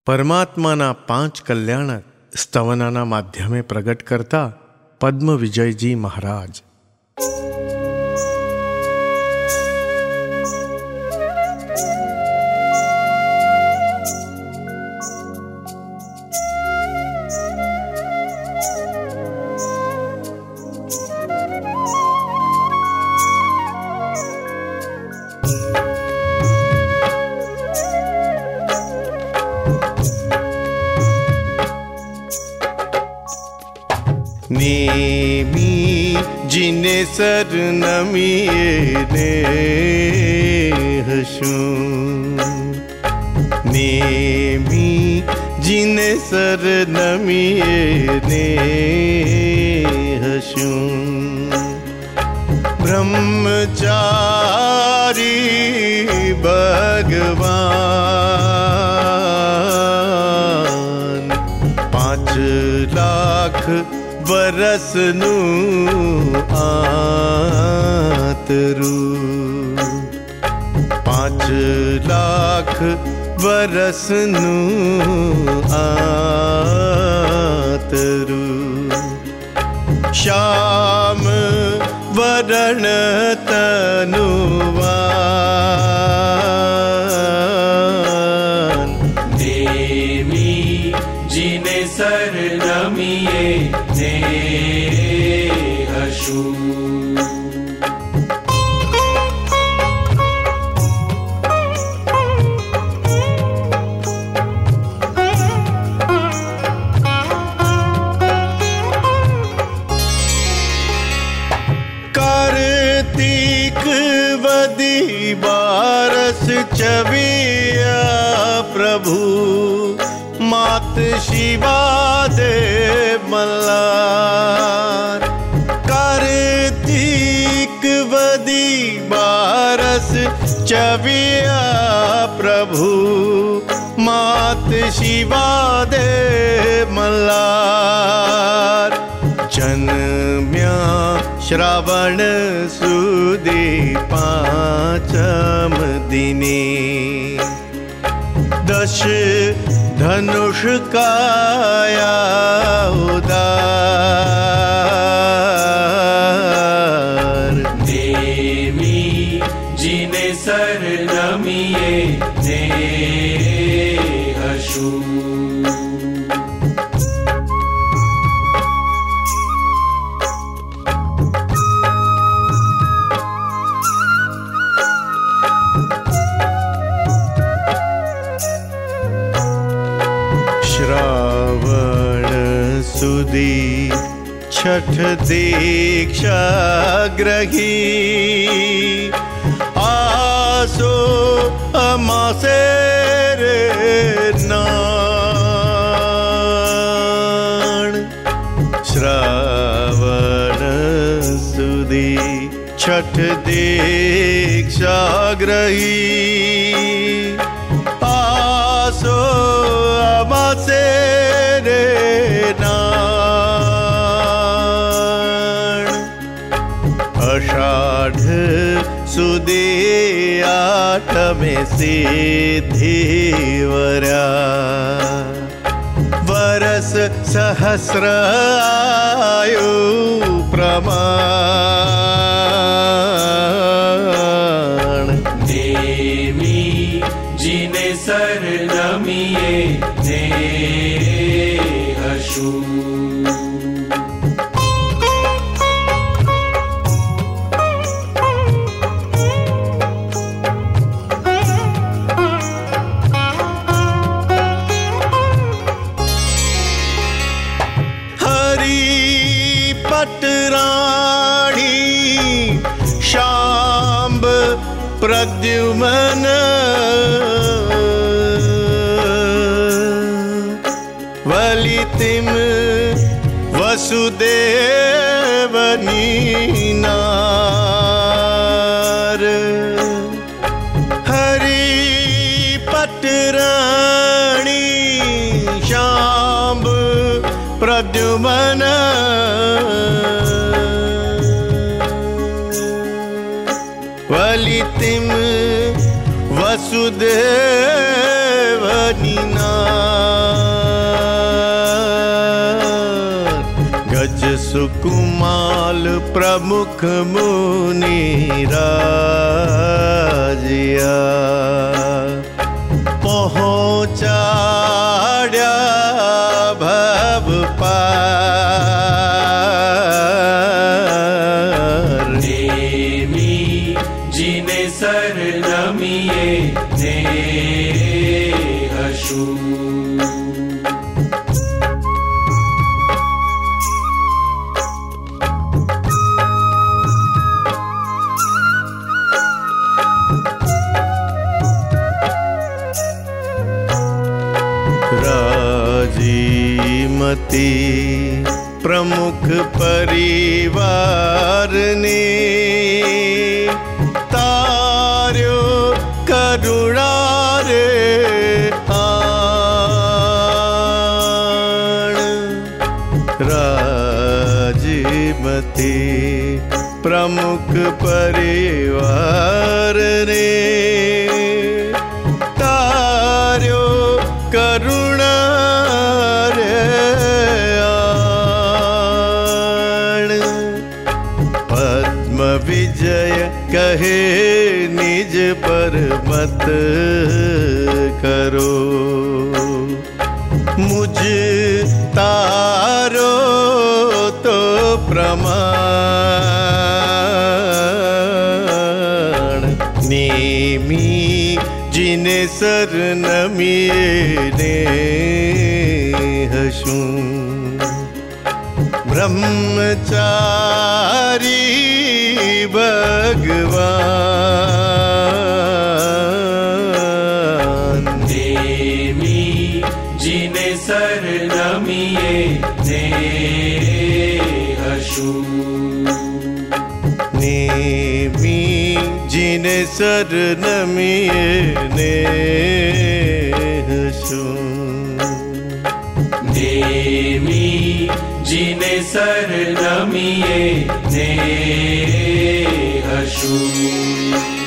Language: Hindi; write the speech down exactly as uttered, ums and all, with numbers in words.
પરમાત્માના પાંચ કલ્યાણક સ્તવનાના માધ્યમે પ્રગટ કરતા પદ્મ વિજયજી મહારાજ. नेमी जिने सर नमिए ने हशूं, नेमी जिने सर नमिए ने हशूं, ब्रह्मचारी भगवान पांच लाख वरसनु आतरू, पांच लाख वरसनु आतरू, श्याम वरण तनुवान, नेमी जिने सर नमिए ने हशूं. कार्तिक वदी बारस चविया प्रभु, मात शिवा दे मल्लार. कार्तिक वदी बारस चविया प्रभु, मात शिवा दे मल्लार. जन्म्या श्रावण सुदी पांचम दिने, दश धनुष काया उदार. नेमी जिने सर नमिए ने हशूं. श्रावण सुदी छठ दीक्षा ग्रही, आसो अमासे रे नाण. श्रावण सुदी छठ दीक्षा ग्रही, आसो अमासे रे नाण. अषाढ़ सुदी आठमे सिद्धि वर्या, वरस सहस्र आयु प्रमाण. नेमी जिने सर नमिए ने हशूं. पटराणी शाम्ब प्रद्युमन, वलितिम वसुदेव नीनार. हरि पटराणी शाम्ब प्रद्युमन, वलितिम वसुदेव नीनार. सुकुमाल प्रमुख मुनि राजिया पहुँचाड्या भव पार नेमी जिने सर नमिए ने हशु राजीमती प्रमुख परिवार ने तार्यो करुणा रे आण राजीमती प्रमुख परिवार ने तार्यो करुणा रे आण पद्म विजय कहे निज पर मत करो मुझ तारो तो प्रमाण नेमी जिने सर नमिए ने हशु ब्रह्मचारी भगवान नेमी जिने सर नमिए ने हशु नेमी जिने सर नमिए ने हशु नेमी जिने सर नमिए ने हशु